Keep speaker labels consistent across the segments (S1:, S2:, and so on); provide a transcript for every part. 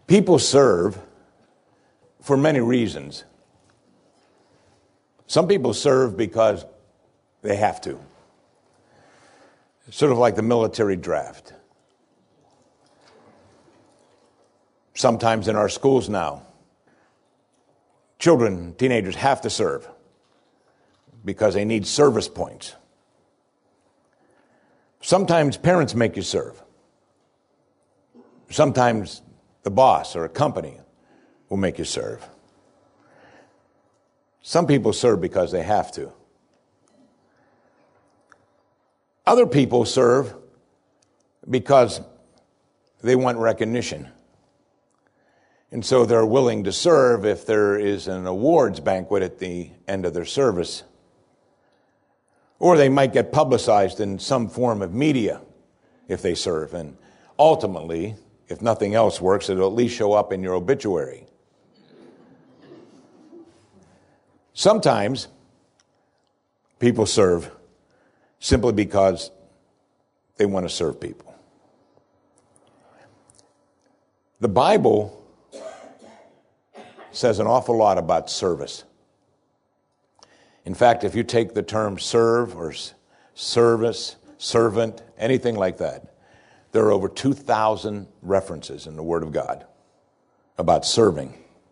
S1: People serve for many reasons. Some people serve because they have to. Sort of like the military draft. Sometimes in our schools now, children, teenagers have to serve because they need service points. Sometimes parents make you serve. Sometimes the boss or a company will make you serve. Some people serve because they have to. Other people serve because they want recognition. And so they're willing to serve if there is an awards banquet at the end of their service. Or they might get publicized in some form of media if they serve. And ultimately, if nothing else works, it'll at least show up in your obituary. Sometimes people serve simply because they want to serve people. The Bible says an awful lot about service. In fact, if you take the term serve or service, servant, anything like that, there are over 2,000 references in the Word of God about serving.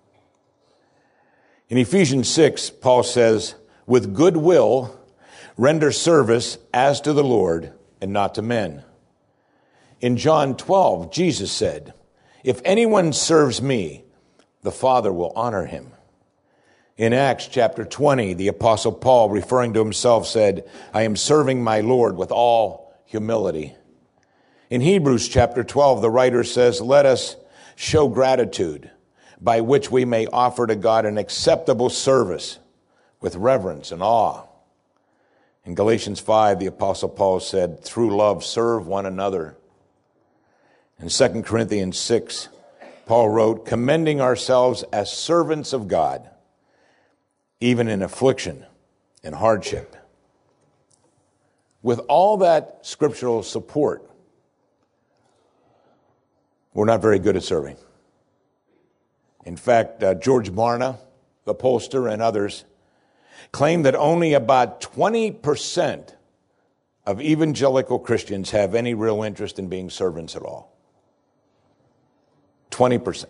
S1: In Ephesians 6, Paul says, with good will, render service as to the Lord and not to men. In John 12, Jesus said, if anyone serves me, the Father will honor him. In Acts chapter 20, the Apostle Paul, referring to himself, said, I am serving my Lord with all humility. In Hebrews chapter 12, the writer says, let us show gratitude by which we may offer to God an acceptable service with reverence and awe. In Galatians 5, the Apostle Paul said, through love, serve one another. In 2 Corinthians 6, Paul wrote, commending ourselves as servants of God, even in affliction and hardship. With all that scriptural support, we're not very good at serving. In fact, George Barna, the pollster, and others claim that only about 20% of evangelical Christians have any real interest in being servants at all. 20%.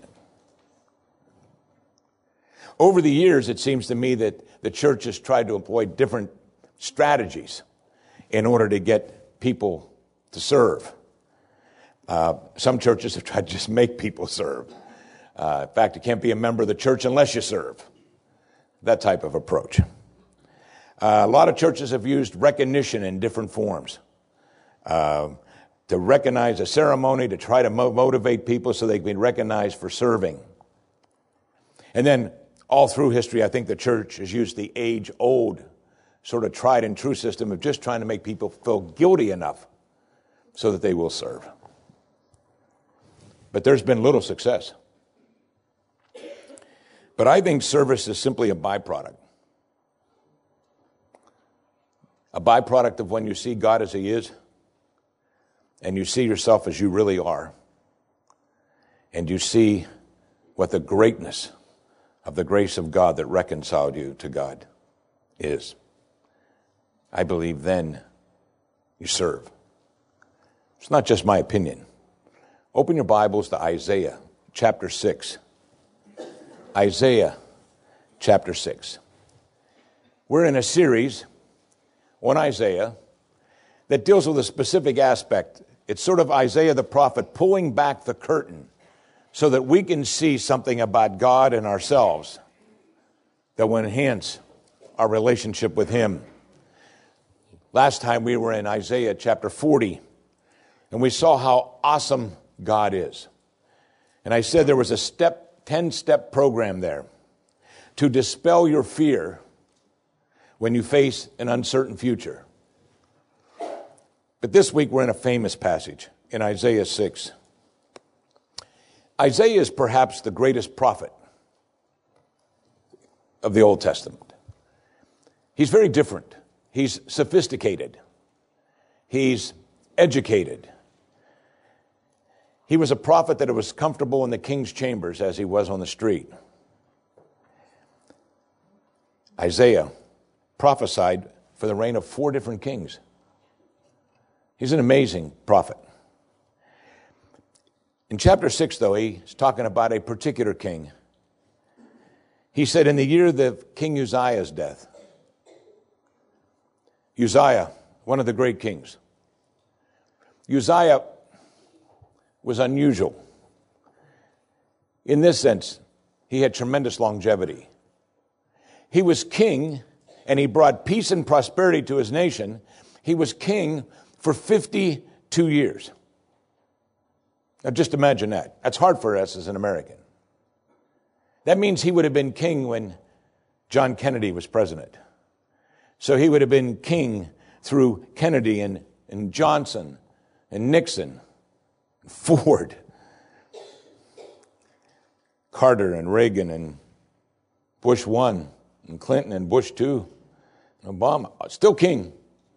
S1: Over the years, it seems to me that the church has tried to employ different strategies in order to get people to serve. Some churches have tried to just make people serve. In fact, you can't be a member of the church unless you serve. That type of approach. A lot of churches have used recognition in different forms. To recognize a ceremony, to try to motivate people so they can be recognized for serving. And then all through history, I think the church has used the age-old sort of tried and true system of just trying to make people feel guilty enough so that they will serve. But there's been little success. But I think service is simply a byproduct. A byproduct of when you see God as He is, and you see yourself as you really are, and you see what the greatness of the grace of God that reconciled you to God is. I believe then you serve. It's not just my opinion. Open your Bibles to Isaiah chapter 6. Isaiah chapter 6. We're in a series on Isaiah that deals with a specific aspect. It's sort of Isaiah the prophet pulling back the curtain so that we can see something about God and ourselves that will enhance our relationship with Him. Last time we were in Isaiah chapter 40, and we saw how awesome God is. And I said there was a 10-step program there to dispel your fear when you face an uncertain future. But this week we're in a famous passage in Isaiah 6. Isaiah is perhaps the greatest prophet of the Old Testament. He's very different. He's sophisticated. He's educated. He was a prophet that was comfortable in the king's chambers as he was on the street. Isaiah prophesied for the reign of 4 different kings. He's an amazing prophet. In chapter 6, though, he's talking about a particular king. He said, in the year of King Uzziah's death, Uzziah, one of the great kings, Uzziah was unusual. In this sense, he had tremendous longevity. He was king, and he brought peace and prosperity to his nation. He was king for 52 years. Now just imagine that. That's hard for us as an American. That means he would have been king when John Kennedy was president. So he would have been king through Kennedy and Johnson and Nixon, and Ford, Carter and Reagan and Bush 1 and Clinton and Bush 2 and Obama. Still king.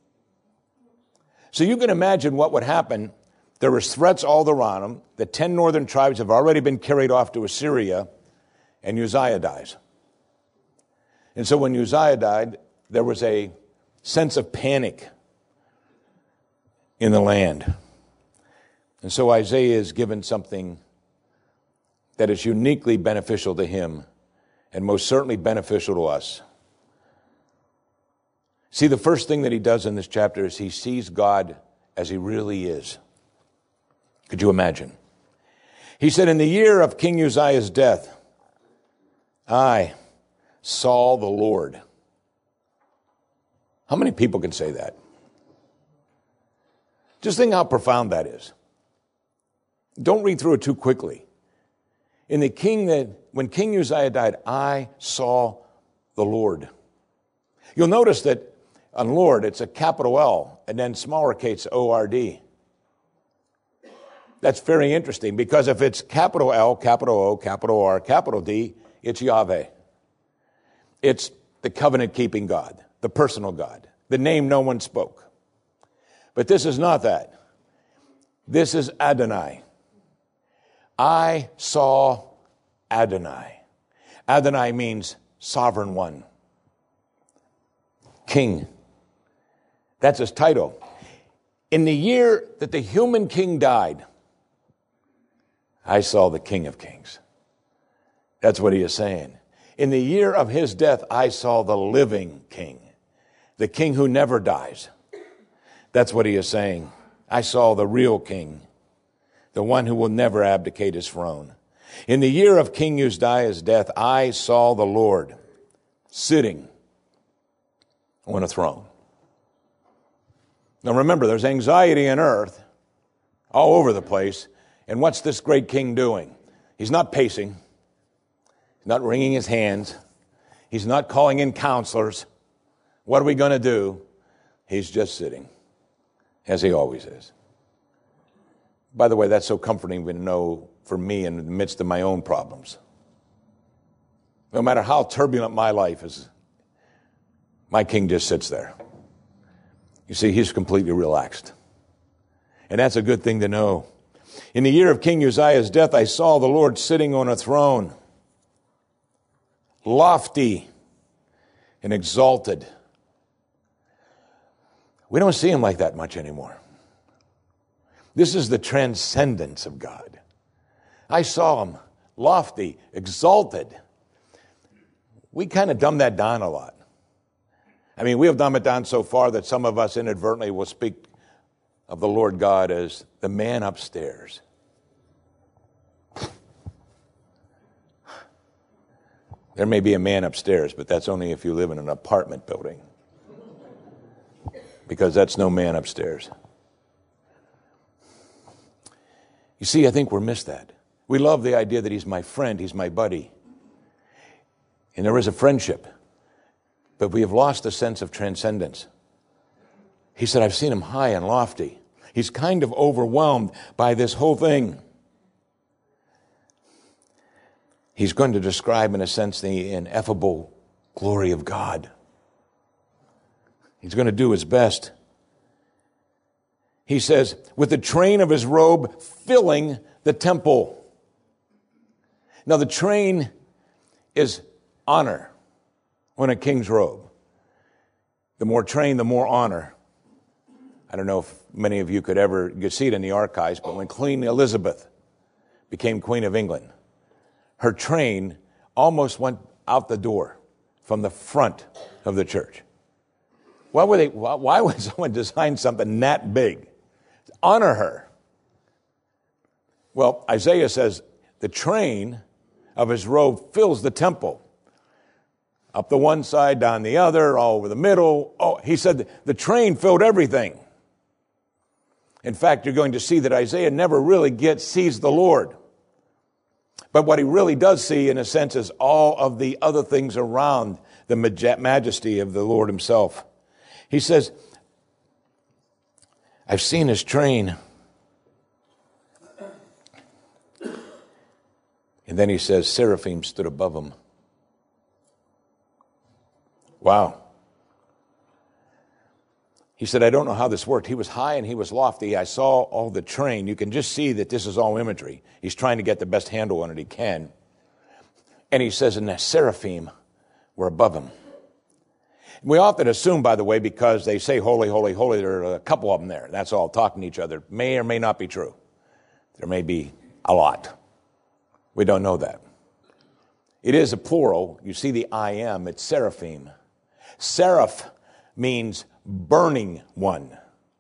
S1: So you can imagine what would happen. There was threats all around him. The 10 northern tribes have already been carried off to Assyria, and Uzziah dies. And so when Uzziah died, there was a sense of panic in the land. And so Isaiah is given something that is uniquely beneficial to him and most certainly beneficial to us. See, the first thing that he does in this chapter is he sees God as he really is. Could you imagine? He said, in the year of King Uzziah's death, I saw the Lord. How many people can say that? Just think how profound that is. Don't read through it too quickly. When King Uzziah died, I saw the Lord. You'll notice that on Lord, it's a capital L and then smaller case O-R-D. That's very interesting because if it's capital L, capital O, capital R, capital D, it's Yahweh. It's the covenant-keeping God, the personal God, the name no one spoke. But this is not that. This is Adonai. I saw Adonai. Adonai means sovereign one. King. That's his title. In the year that the human king died, I saw the King of Kings. That's what he is saying. In the year of his death, I saw the living king, the king who never dies. That's what he is saying. I saw the real king, the one who will never abdicate his throne. In the year of King Uzziah's death, I saw the Lord sitting on a throne. Now remember, there's anxiety on earth all over the place. And what's this great king doing? He's not pacing. He's not wringing his hands. He's not calling in counselors. What are we going to do? He's just sitting, as he always is. By the way, that's so comforting to know for me in the midst of my own problems. No matter how turbulent my life is, my king just sits there. You see, he's completely relaxed. And that's a good thing to know. In the year of King Uzziah's death, I saw the Lord sitting on a throne, lofty and exalted. We don't see him like that much anymore. This is the transcendence of God. I saw him lofty, exalted. We kind of dumb that down a lot. I mean, we have dumbed it down so far that some of us inadvertently will speak of the Lord God as the man upstairs. There may be a man upstairs, but that's only if you live in an apartment building. Because that's no man upstairs. You see, I think we're missed that. We love the idea that he's my friend, he's my buddy. And there is a friendship. But we have lost the sense of transcendence. He said, I've seen him high and lofty. He's kind of overwhelmed by this whole thing. He's going to describe, in a sense, the ineffable glory of God. He's going to do his best. He says, with the train of his robe filling the temple. Now the train is honor on a king's robe. The more train, the more honor. I don't know if many of you could see it in the archives, but when Queen Elizabeth became Queen of England, her train almost went out the door from the front of the church. Why would someone design something that big? Honor her. Well, Isaiah says the train of his robe fills the temple. Up the one side, down the other, all over the middle. Oh, he said the train filled everything. In fact, you're going to see that Isaiah never really sees the Lord. But what he really does see, in a sense, is all of the other things around the majesty of the Lord himself. He says, I've seen his train. And then he says, seraphim stood above him. Wow. He said, I don't know how this worked. He was high and he was lofty. I saw all the train. You can just see that this is all imagery. He's trying to get the best handle on it he can. And he says, and the seraphim were above him. We often assume, by the way, because they say holy, holy, holy, there are a couple of them there. That's all talking to each other. May or may not be true. There may be a lot. We don't know that. It is a plural. You see the I am. It's seraphim. Seraph means burning one.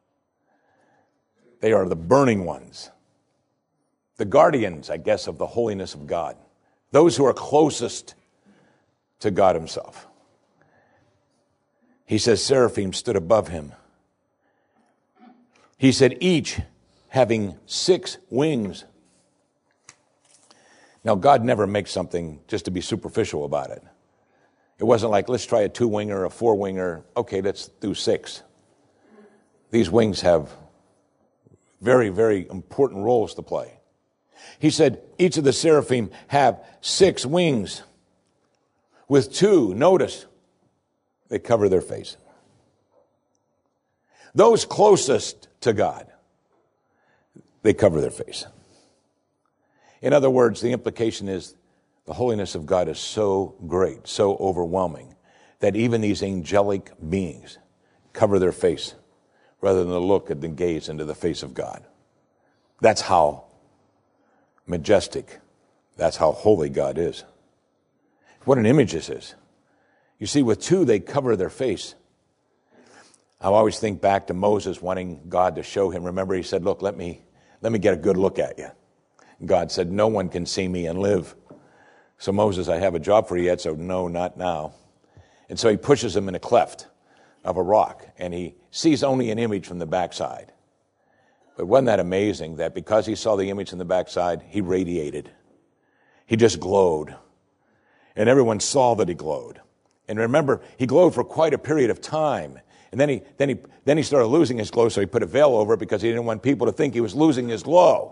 S1: They are the burning ones. The guardians, I guess, of the holiness of God. Those who are closest to God himself. He says seraphim stood above him. He said each having 6 wings. Now, God never makes something just to be superficial about it. It wasn't like, let's try a 2-winger, a 4-winger. Okay, let's do 6. These wings have very, very important roles to play. He said, each of the seraphim have 6 wings. With 2, notice, they cover their face. Those closest to God, they cover their face. In other words, the implication is the holiness of God is so great, so overwhelming, that even these angelic beings cover their face rather than look and gaze into the face of God. That's how majestic, that's how holy God is. What an image this is. You see, with 2, they cover their face. I always think back to Moses wanting God to show him. Remember, he said, look, let me get a good look at you. God said, no one can see me and live. So Moses, I have a job for you yet, so no, not now. And so he pushes him in a cleft of a rock, and he sees only an image from the backside. But wasn't that amazing that because he saw the image from the backside, he radiated. He just glowed. And everyone saw that he glowed. And remember, he glowed for quite a period of time. And then he started losing his glow, so he put a veil over it because he didn't want people to think he was losing his glow.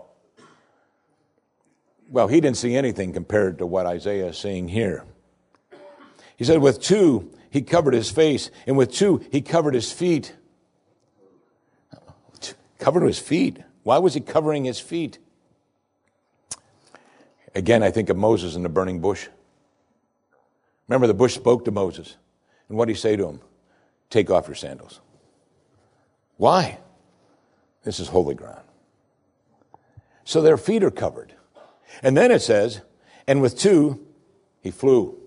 S1: Well, he didn't see anything compared to what Isaiah is seeing here. He said, with 2, he covered his face, and with 2, he covered his feet. Covered his feet? Why was he covering his feet? Again, I think of Moses in the burning bush. Remember, the bush spoke to Moses. And what did he say to him? Take off your sandals. Why? This is holy ground. So their feet are covered. And then it says, and with 2, he flew.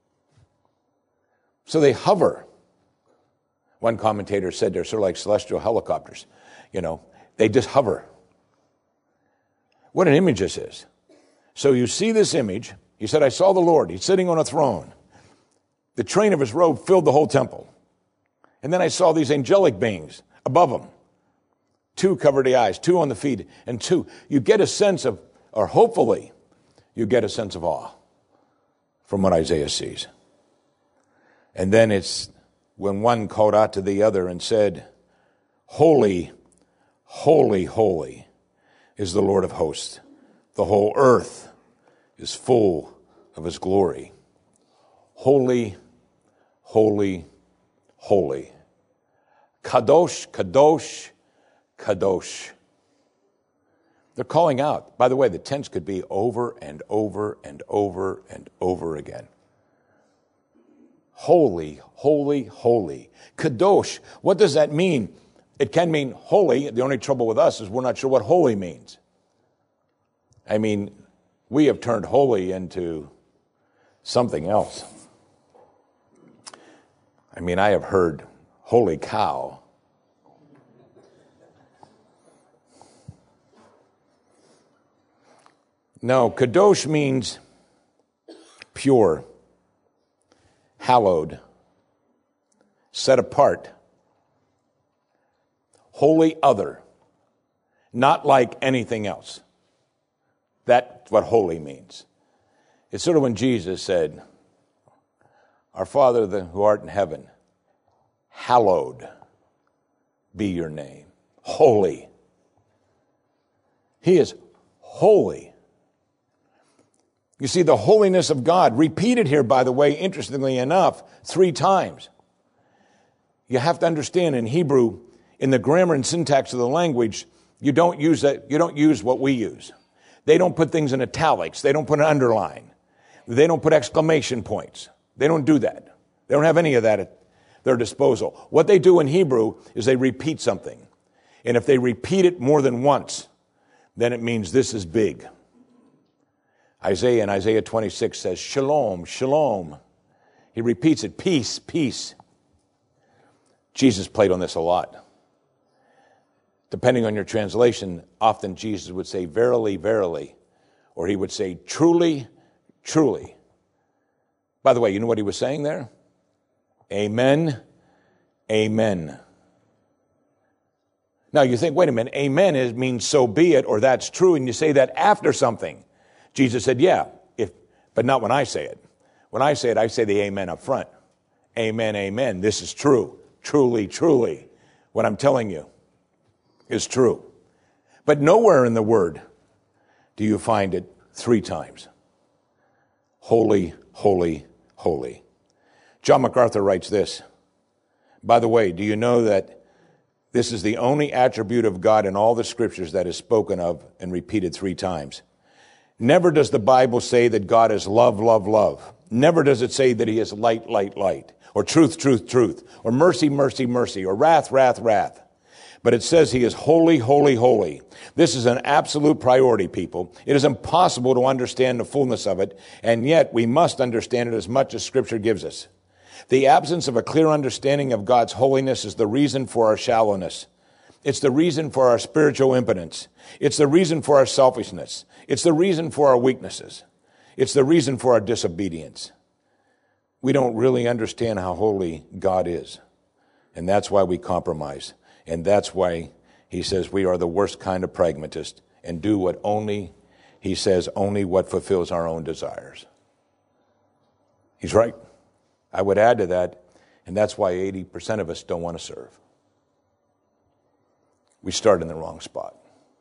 S1: So they hover. One commentator said they're sort of like celestial helicopters. They just hover. What an image this is. So you see this image. He said, I saw the Lord. He's sitting on a throne. The train of his robe filled the whole temple. And then I saw these angelic beings above him. 2 covered the eyes, 2 on the feet, and 2. You get a sense of, or hopefully, you get a sense of awe from what Isaiah sees. And then it's when one called out to the other and said, holy, holy, holy is the Lord of hosts. The whole earth is full of his glory. Holy, holy, holy. Kadosh, kadosh, kadosh. They're calling out. By the way, the tense could be over and over and over and over again. Holy, holy, holy. Kadosh. What does that mean? It can mean holy. The only trouble with us is we're not sure what holy means. I mean, we have turned holy into something else. I mean, I have heard holy cow. No, kadosh means pure, hallowed, set apart, wholly other, not like anything else. That's what holy means. It's sort of when Jesus said, "Our Father who art in heaven, hallowed be your name." Holy. He is holy. You see, the holiness of God, repeated here, by the way, interestingly enough, 3 times. You have to understand in Hebrew, in the grammar and syntax of the language, you don't use that. You don't use what we use. They don't put things in italics. They don't put an underline. They don't put exclamation points. They don't do that. They don't have any of that at their disposal. What they do in Hebrew is they repeat something. And if they repeat it more than once, then it means this is big. Isaiah in Isaiah 26 says, shalom, shalom. He repeats it, peace, peace. Jesus played on this a lot. Depending on your translation, often Jesus would say, verily, verily. Or he would say, truly, truly. By the way, you know what he was saying there? Amen, amen. Now you think, wait a minute, amen means so be it, or that's true, and you say that after something. Jesus said, yeah, but not when I say it. When I say it, I say the amen up front. Amen, amen. This is true. Truly, truly. What I'm telling you is true. But nowhere in the Word do you find it 3 times. Holy, holy, holy. John MacArthur writes this. By the way, do you know that this is the only attribute of God in all the Scriptures that is spoken of and repeated 3 times? Never does the Bible say that God is love, love, love. Never does it say that he is light, light, light, or truth, truth, truth, or mercy, mercy, mercy, or wrath, wrath, wrath. But it says he is holy, holy, holy. This is an absolute priority, people. It is impossible to understand the fullness of it, and yet we must understand it as much as Scripture gives us. The absence of a clear understanding of God's holiness is the reason for our shallowness. It's the reason for our spiritual impotence. It's the reason for our selfishness. It's the reason for our weaknesses. It's the reason for our disobedience. We don't really understand how holy God is. And that's why we compromise. And that's why he says we are the worst kind of pragmatist and do what only, he says, only what fulfills our own desires. He's right. I would add to that, and that's why 80% of us don't want to serve. We start in the wrong spot.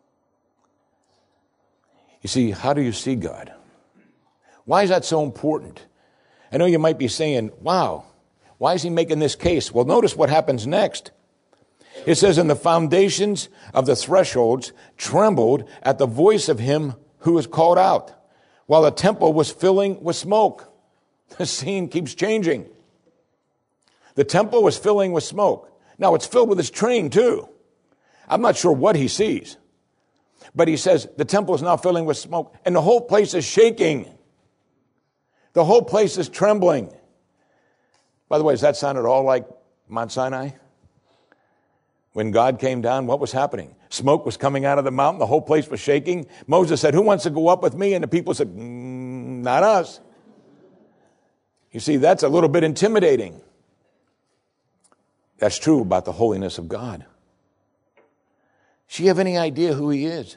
S1: You see, how do you see God? Why is that so important? I know you might be saying, wow, why is he making this case? Well, notice what happens next. It says, and the foundations of the thresholds trembled at the voice of him who was called out, while the temple was filling with smoke. The scene keeps changing. The temple was filling with smoke. Now it's filled with his train too. I'm not sure what he sees. But he says the temple is now filling with smoke and the whole place is shaking. The whole place is trembling. By the way, does that sound at all like Mount Sinai? When God came down, what was happening? Smoke was coming out of the mountain. The whole place was shaking. Moses said, who wants to go up with me? And the people said, not us. You see, that's a little bit intimidating. That's true about the holiness of God. Do you have any idea who he is?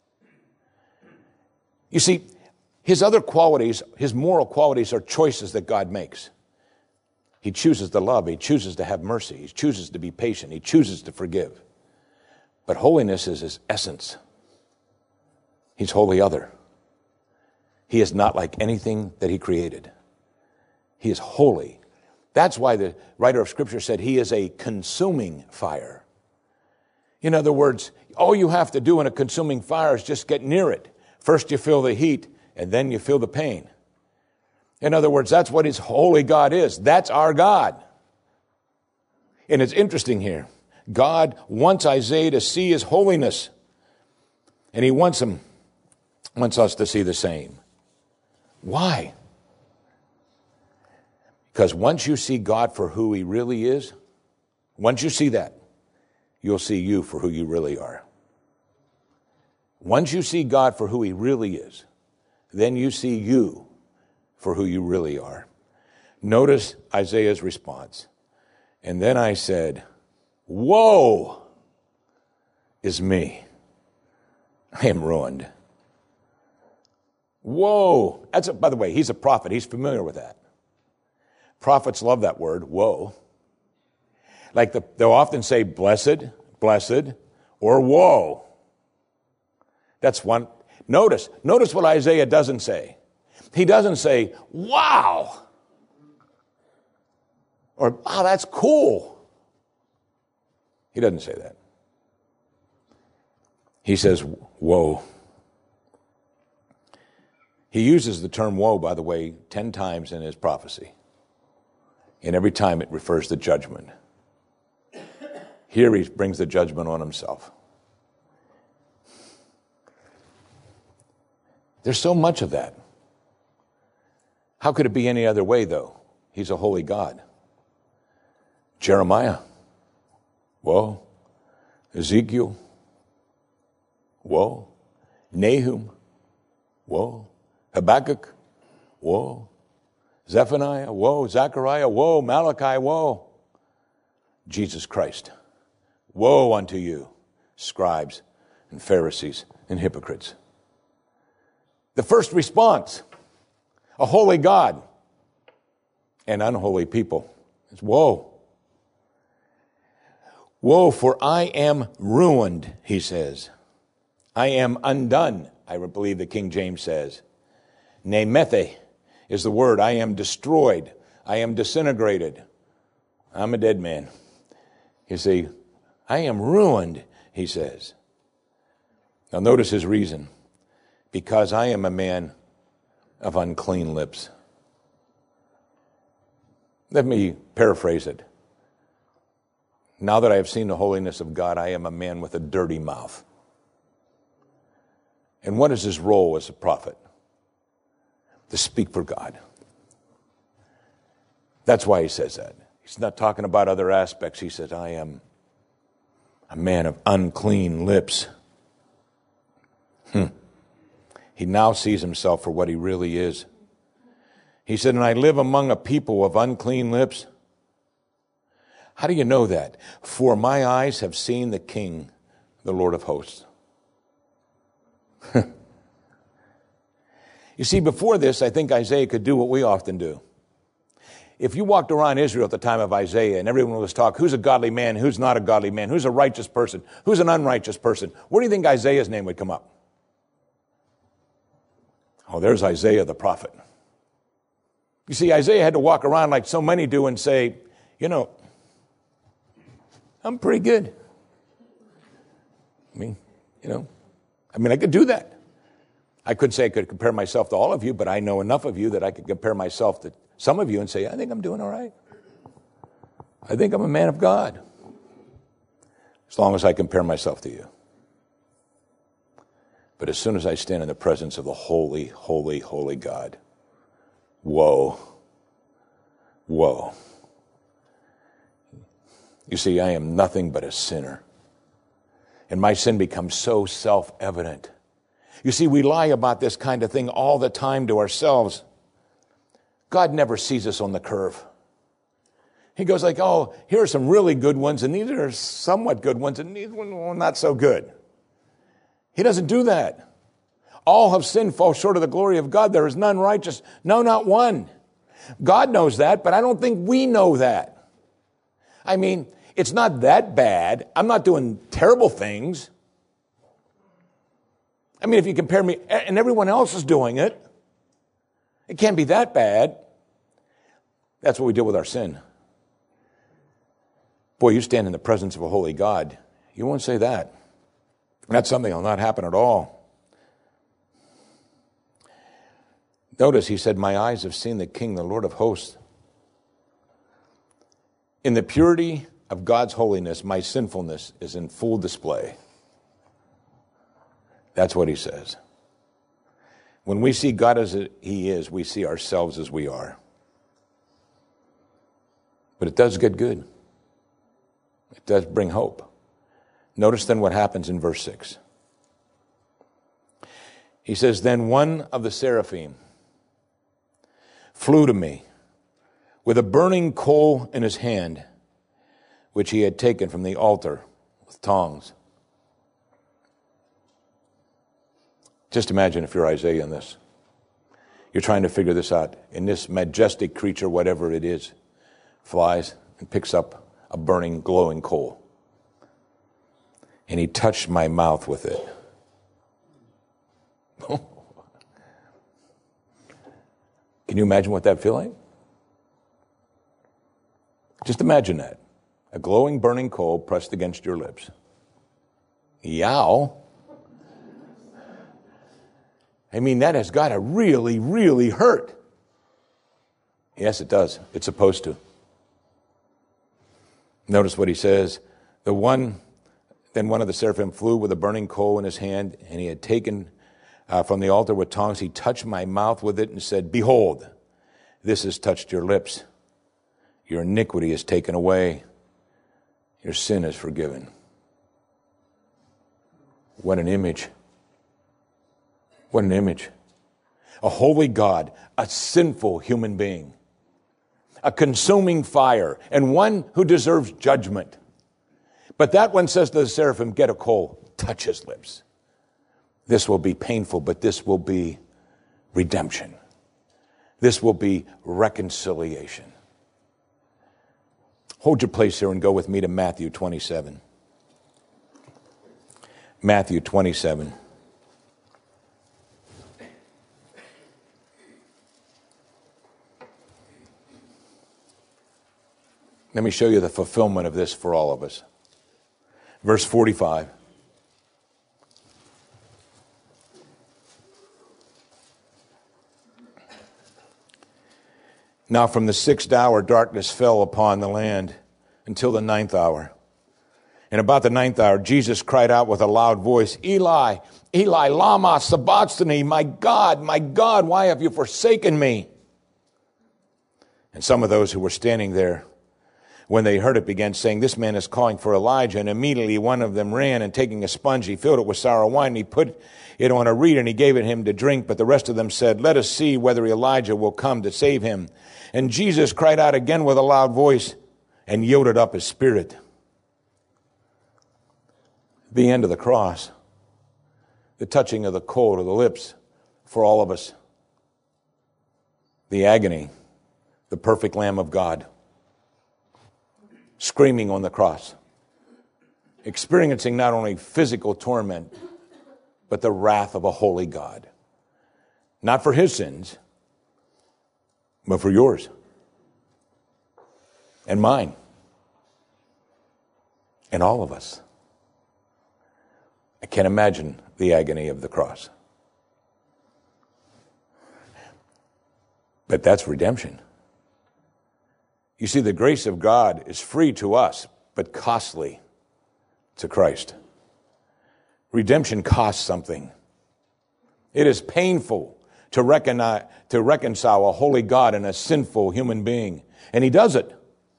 S1: You see, his other qualities, his moral qualities, are choices that God makes. He chooses to love. He chooses to have mercy. He chooses to be patient. He chooses to forgive. But holiness is his essence. He's wholly other. He is not like anything that he created. He is holy. That's why the writer of Scripture said he is a consuming fire. In other words, all you have to do in a consuming fire is just get near it. First you feel the heat, and then you feel the pain. In other words, that's what his holy God is. That's our God. And it's interesting here. God wants Isaiah to see his holiness. And he wants us to see the same. Why? Because once you see God for who he really is, once you see that, you'll see you for who you really are. Once you see God for who he really is, then you see you for who you really are. Notice Isaiah's response. And then I said, woe is me. I am ruined. Woe. By the way, he's a prophet. He's familiar with that. Prophets love that word, woe. Like they'll often say blessed, or woe. That's one. Notice what Isaiah doesn't say. He doesn't say, wow, or wow, that's cool. He doesn't say that. He says, woe. He uses the term woe, by the way, 10 times in his prophecy. And every time it refers to judgment. Here he brings the judgment on himself. There's so much of that. How could it be any other way, though? He's a holy God. Jeremiah, woe. Ezekiel, woe. Nahum, woe. Habakkuk, woe. Zephaniah, woe. Zechariah, woe. Malachi, woe. Jesus Christ, woe unto you, scribes and Pharisees and hypocrites. The first response, a holy God and unholy people, is woe. Woe, for I am ruined, he says. I am undone, I believe the King James says. Nemethe is the word. I am destroyed. I am disintegrated. I'm a dead man. You see, I am ruined, he says. Now notice his reason. Because I am a man of unclean lips. Let me paraphrase it. Now that I have seen the holiness of God, I am a man with a dirty mouth. And what is his role as a prophet? To speak for God. That's why he says that. He's not talking about other aspects. He says, I am a man of unclean lips. He now sees himself for what he really is. He said, and I live among a people of unclean lips. How do you know that? For my eyes have seen the King, the Lord of hosts. You see, before this, I think Isaiah could do what we often do. If you walked around Israel at the time of Isaiah and everyone was talking, who's a godly man, who's not a godly man, who's a righteous person, who's an unrighteous person, where do you think Isaiah's name would come up? Oh, there's Isaiah the prophet. You see, Isaiah had to walk around like so many do and say, you know, I'm pretty good. I could do that. I could say I could compare myself to all of you, but I know enough of you that I could compare myself to some of you and say, I think I'm doing all right. I think I'm a man of God. As long as I compare myself to you. But as soon as I stand in the presence of the holy, holy, holy God, woe, woe. You see, I am nothing but a sinner. And my sin becomes so self-evident. You see, we lie about this kind of thing all the time to ourselves. God never sees us on the curve. He goes like, oh, here are some really good ones, and these are somewhat good ones, and these ones are not so good. He doesn't do that. All have sinned, fall short of the glory of God. There is none righteous. No, not one. God knows that, but I don't think we know that. I mean, it's not that bad. I'm not doing terrible things. I mean, if you compare me, and everyone else is doing it, it can't be that bad. That's what we do with our sin. Boy, you stand in the presence of a holy God, You won't say that. That's something that will not happen at all. Notice he said, my eyes have seen the King, the Lord of hosts. In the purity of God's holiness, my sinfulness is in full display. That's what he says. When we see God as he is, we see ourselves as we are. But it does get good. It does bring hope. Notice then what happens in verse 6. He says, then one of the seraphim flew to me with a burning coal in his hand, which he had taken from the altar with tongs. Just imagine if you're Isaiah in this. You're trying to figure this out. And this majestic creature, whatever it is, flies and picks up a burning, glowing coal. And he touched my mouth with it. Can you imagine what that feels like? Just imagine that. A glowing, burning coal pressed against your lips. Yow. I mean, that has got to really, really hurt. Yes, it does. It's supposed to. Notice what he says. Then one of the seraphim flew with a burning coal in his hand, and he had taken from the altar with tongs. He touched my mouth with it and said, behold, this has touched your lips. Your iniquity is taken away. Your sin is forgiven. What an image. What an image. A holy God, a sinful human being, a consuming fire, and one who deserves judgment. But that one says to the seraphim, get a coal, touch his lips. This will be painful, but this will be redemption. This will be reconciliation. Hold your place here and go with me to Matthew 27. Matthew 27. Let me show you the fulfillment of this for all of us. Verse 45. Now from the 6th hour darkness fell upon the land until the 9th hour. And about the 9th hour Jesus cried out with a loud voice, Eli, Eli, lama sabachthani, my God, why have you forsaken me? And some of those who were standing there, when they heard it, began saying, this man is calling for Elijah. And immediately one of them ran, and taking a sponge, he filled it with sour wine, and he put it on a reed, and he gave it him to drink. But the rest of them said, let us see whether Elijah will come to save him. And Jesus cried out again with a loud voice and yielded up his spirit. The end of the cross, the touching of the coal to the lips for all of us, the agony, the perfect Lamb of God, screaming on the cross, experiencing not only physical torment, but the wrath of a holy God. Not for his sins, but for yours and mine and all of us. I can't imagine the agony of the cross. But that's redemption. You see, the grace of God is free to us, but costly to Christ. Redemption costs something. It is painful to reconcile a holy God and a sinful human being. And he does it.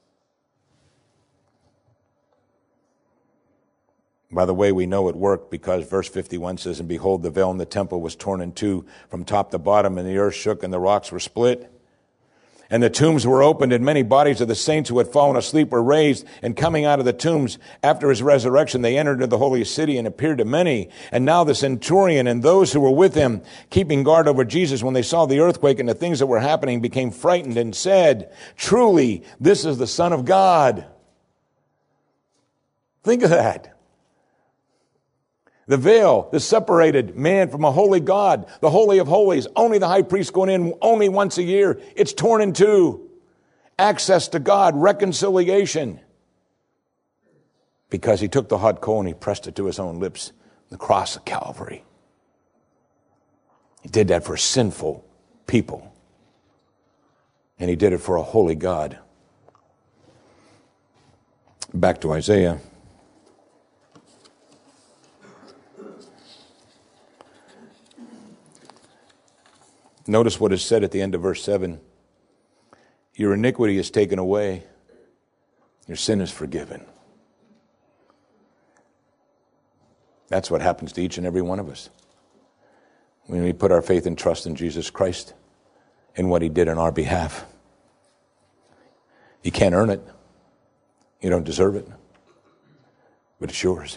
S1: By the way, we know it worked because verse 51 says, and behold, the veil in the temple was torn in two from top to bottom, and the earth shook and the rocks were split. And the tombs were opened, and many bodies of the saints who had fallen asleep were raised. And coming out of the tombs after his resurrection, they entered into the holy city and appeared to many. And now the centurion and those who were with him, keeping guard over Jesus, when they saw the earthquake and the things that were happening, became frightened and said, truly, this is the Son of God. Think of that. The veil that separated man from a holy God, the Holy of Holies, only the high priest going in only once a year. It's torn in two. Access to God, reconciliation. because he took the hot coal and he pressed it to his own lips, the cross of Calvary. He did that for sinful people. And he did it for a holy God. Back to Isaiah. Notice what is said at the end of verse 7. Your iniquity is taken away. Your sin is forgiven. That's what happens to each and every one of us when we put our faith and trust in Jesus Christ and what he did on our behalf. You can't earn it. You don't deserve it. But it's yours.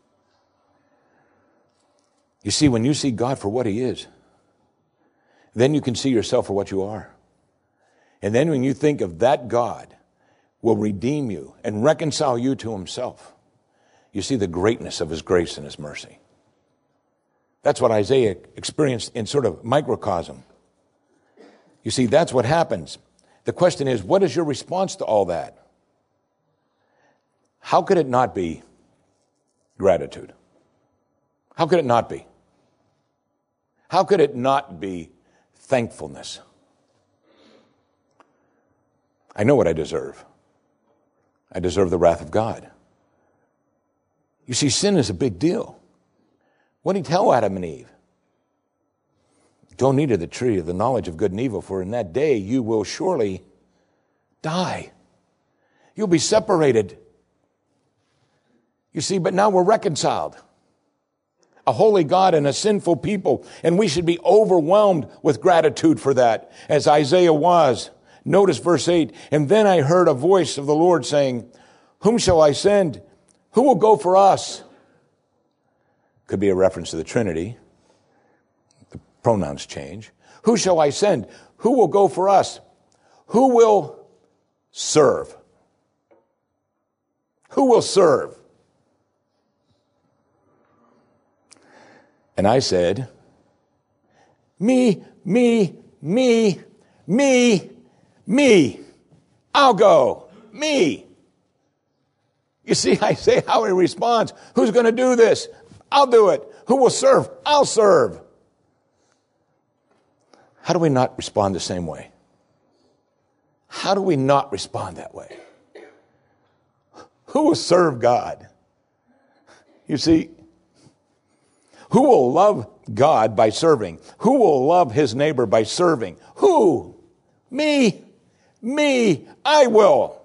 S1: You see, when you see God for what he is, then you can see yourself for what you are. And then when you think of that God will redeem you and reconcile you to himself, you see the greatness of his grace and his mercy. That's what Isaiah experienced in sort of microcosm. You see, that's what happens. The question is, what is your response to all that? How could it not be gratitude? How could it not be? How could it not be thankfulness? I know what I deserve. I deserve the wrath of God. You see, sin is a big deal. What did he tell Adam and Eve? Don't eat of the tree of the knowledge of good and evil, for in that day you will surely die. You'll be separated. You see, but now we're reconciled. A holy God and a sinful people, and we should be overwhelmed with gratitude for that, as Isaiah was. Notice verse 8, and then I heard a voice of the Lord saying, whom shall I send? Who will go for us? Could be a reference to the Trinity. The pronouns change. Who shall I send? Who will go for us? Who will serve? Who will serve? And I said, me. I'll go. Me. You see, I say how he responds. Who's going to do this? I'll do it. Who will serve? I'll serve. How do we not respond the same way? How do we not respond that way? Who will serve God? You see, who will love God by serving? Who will love his neighbor by serving? Who? Me. I will.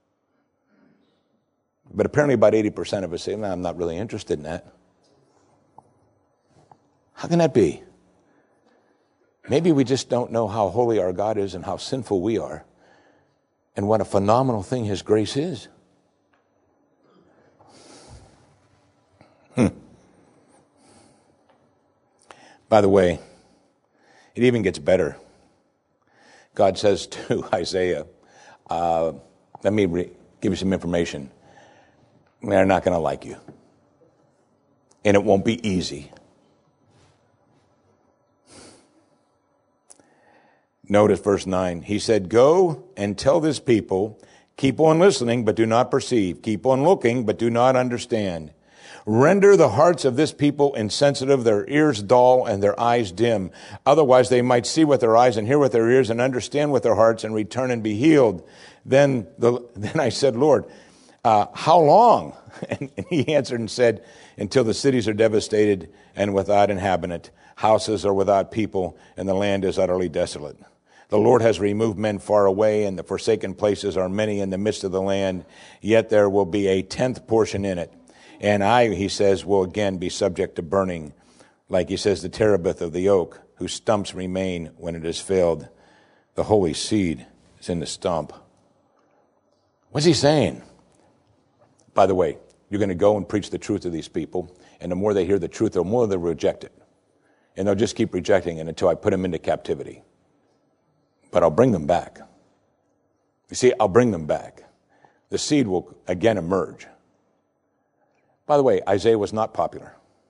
S1: But apparently about 80% of us say, I'm not really interested in that. How can that be? Maybe we just don't know how holy our God is and how sinful we are and what a phenomenal thing his grace is. By the way, it even gets better. God says to Isaiah, let me give you some information. They're not going to like you. And it won't be easy. Notice verse 9. He said, go and tell this people, keep on listening, but do not perceive. Keep on looking, but do not understand. Render the hearts of this people insensitive, their ears dull, and their eyes dim. Otherwise they might see with their eyes and hear with their ears and understand with their hearts and return and be healed. Then I said, Lord, how long? And he answered and said, until the cities are devastated and without inhabitant, houses are without people, and the land is utterly desolate. The Lord has removed men far away, and the forsaken places are many in the midst of the land, yet there will be a 10th portion in it. And I, he says, will again be subject to burning, like he says, the terebinth of the oak, whose stumps remain when it is filled. The holy seed is in the stump. What's he saying? By the way, you're going to go and preach the truth to these people, and the more they hear the truth, the more they'll reject it. And they'll just keep rejecting it until I put them into captivity. But I'll bring them back. You see, I'll bring them back. The seed will again emerge. By the way, Isaiah was not popular.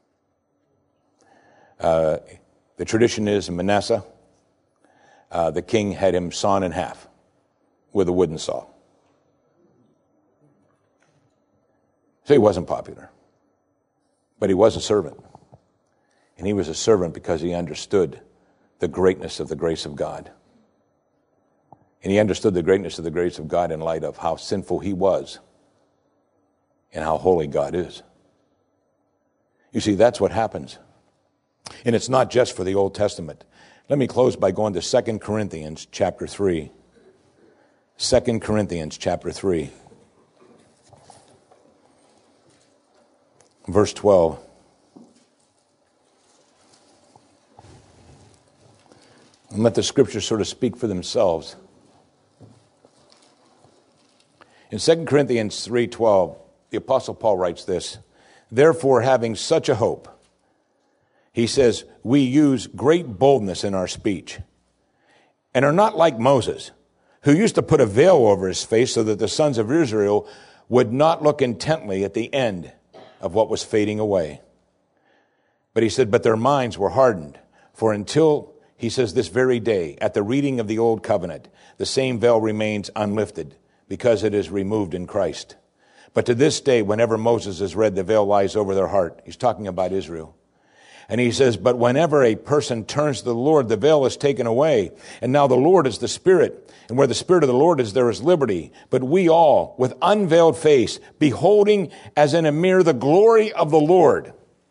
S1: The tradition is in Manasseh, the king had him sawn in half with a wooden saw. So he wasn't popular, but he was a servant. And he was a servant because he understood the greatness of the grace of God. And he understood the greatness of the grace of God in light of how sinful he was and how holy God is. You see, that's what happens. And it's not just for the Old Testament. Let me close by going to 2 Corinthians chapter 3. 2 Corinthians chapter 3. Verse 12. And let the scriptures sort of speak for themselves. In 2 Corinthians 3:12, the Apostle Paul writes this, "Therefore, having such a hope," he says, "we use great boldness in our speech, and are not like Moses, who used to put a veil over his face so that the sons of Israel would not look intently at the end of what was fading away. But he said, but their minds were hardened, for until," he says, "this very day, at the reading of the old covenant, the same veil remains unlifted, because it is removed in Christ. But to this day, whenever Moses is read, the veil lies over their heart." He's talking about Israel. And he says, "But whenever a person turns to the Lord, the veil is taken away. And now the Lord is the Spirit. And where the Spirit of the Lord is, there is liberty. But we all, with unveiled face, beholding as in a mirror the glory of the Lord."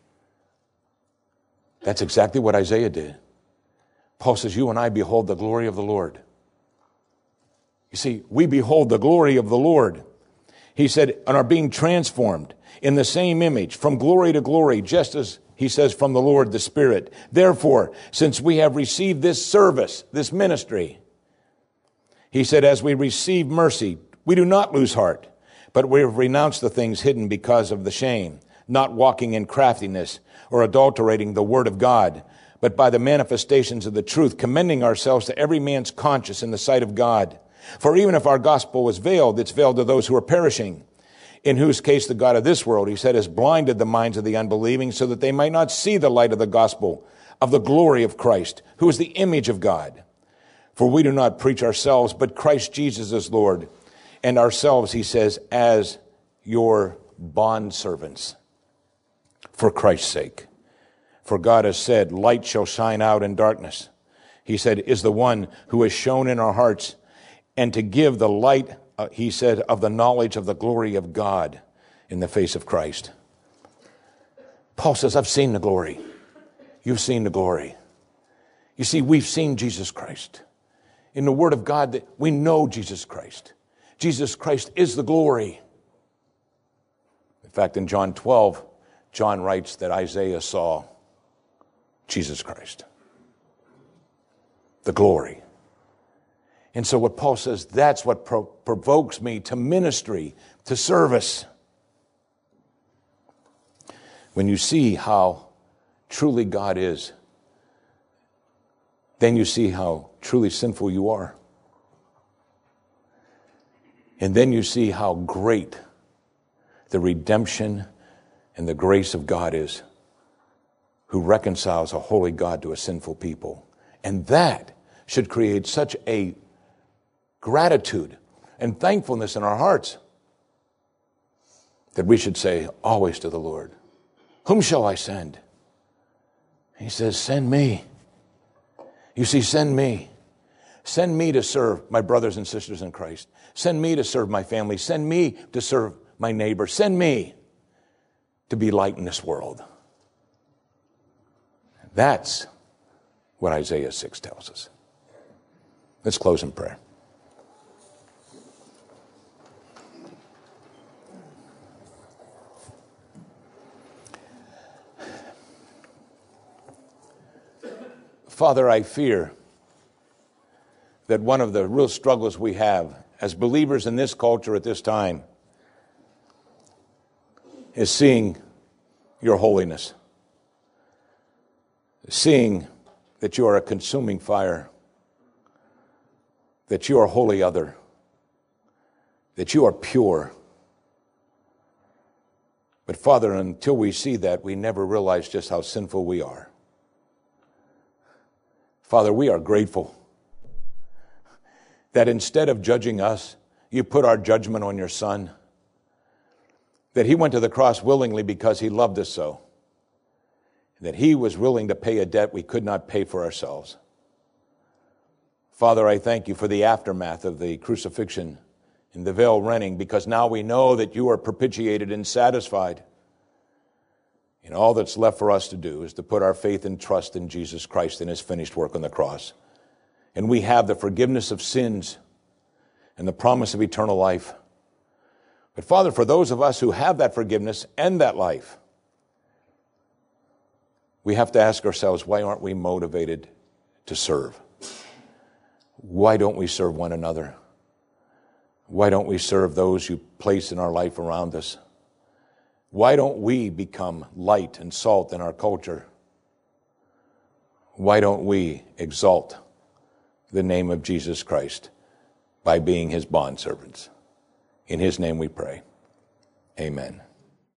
S1: That's exactly what Isaiah did. Paul says, you and I behold the glory of the Lord. You see, we behold the glory of the Lord. He said, and are being transformed in the same image from glory to glory, just as he says, from the Lord, the Spirit. Therefore, since we have received this service, this ministry, he said, as we receive mercy, we do not lose heart, but we have renounced the things hidden because of the shame, not walking in craftiness or adulterating the word of God, but by the manifestations of the truth, commending ourselves to every man's conscience in the sight of God. For even if our gospel was veiled, it's veiled to those who are perishing, in whose case the God of this world, he said, has blinded the minds of the unbelieving so that they might not see the light of the gospel of the glory of Christ, who is the image of God. For we do not preach ourselves, but Christ Jesus is Lord, and ourselves, he says, as your bondservants for Christ's sake. For God has said, light shall shine out in darkness. He said, is the one who has shone in our hearts, and to give the light, he said, of the knowledge of the glory of God in the face of Christ. Paul says, I've seen the glory. You've seen the glory. You see, we've seen Jesus Christ. In the Word of God, that we know Jesus Christ. Jesus Christ is the glory. In fact, in John 12, John writes that Isaiah saw Jesus Christ. The glory. And so what Paul says, that's what provokes me to ministry, to service. When you see how truly God is, then you see how truly sinful you are. And then you see how great the redemption and the grace of God is, who reconciles a holy God to a sinful people. And that should create such a gratitude and thankfulness in our hearts that we should say always to the Lord, whom shall I send? He says, send me. You see, send me. Send me to serve my brothers and sisters in Christ. Send me to serve my family. Send me to serve my neighbor. Send me to be light in this world. That's what Isaiah 6 tells us. Let's close in prayer. Father, I fear that one of the real struggles we have as believers in this culture at this time is seeing your holiness, seeing that you are a consuming fire, that you are holy other, that you are pure. But Father, until we see that, we never realize just how sinful we are. Father, we are grateful that instead of judging us, you put our judgment on your Son. that he went to the cross willingly because he loved us so, that he was willing to pay a debt we could not pay for ourselves. Father, I thank you for the aftermath of the crucifixion and the veil rending, because now we know that you are propitiated and satisfied. And all that's left for us to do is to put our faith and trust in Jesus Christ and his finished work on the cross. And we have the forgiveness of sins and the promise of eternal life. But Father, for those of us who have that forgiveness and that life, we have to ask ourselves, why aren't we motivated to serve? Why don't we serve one another? Why don't we serve those you place in our life around us? Why don't we become light and salt in our culture? Why don't we exalt the name of Jesus Christ by being his bondservants? In his name we pray. Amen.